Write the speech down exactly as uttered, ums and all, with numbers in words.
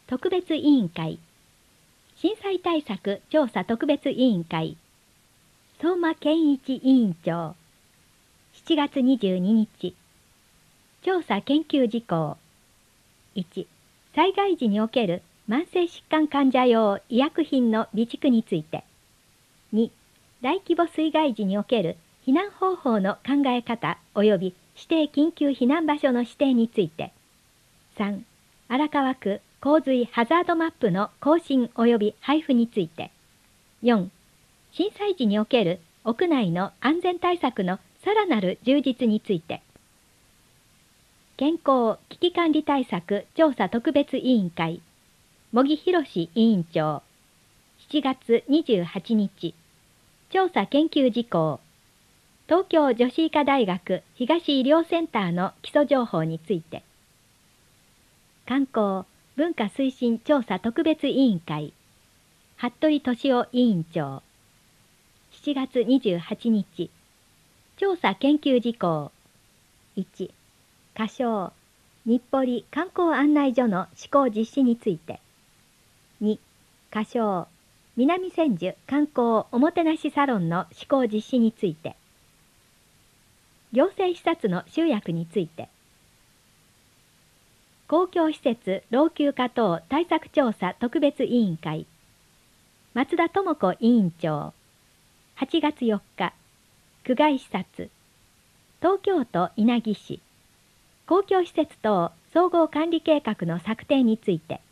特別委員会、震災対策調査特別委員会、相馬健一委員長、しちがつにじゅうににち、調査研究事項。いち、災害時における慢性疾患患者用医薬品の備蓄について。に、大規模水害時における避難方法の考え方及び指定緊急避難場所の指定について。さん、荒川区洪水ハザードマップの更新及び配布について。よん、震災時における屋内の安全対策のさらなる充実について。健康危機管理対策調査特別委員会、茂木博委員長、しちがつにじゅうはちにち、調査研究事項、東京女子医科大学東医療センターの基礎情報について。観光文化推進調査特別委員会、服部俊夫委員長、しちがつにじゅうはちにち、調査研究事項。いち、仮称日暮里観光案内所の施行実施について。に、仮称南千住観光おもてなしサロンの施行実施について。行政視察の集約について。公共施設老朽化等対策調査特別委員会、松田智子委員長、はちがつよっか、区外視察、東京都稲城市、公共施設等総合管理計画の策定について。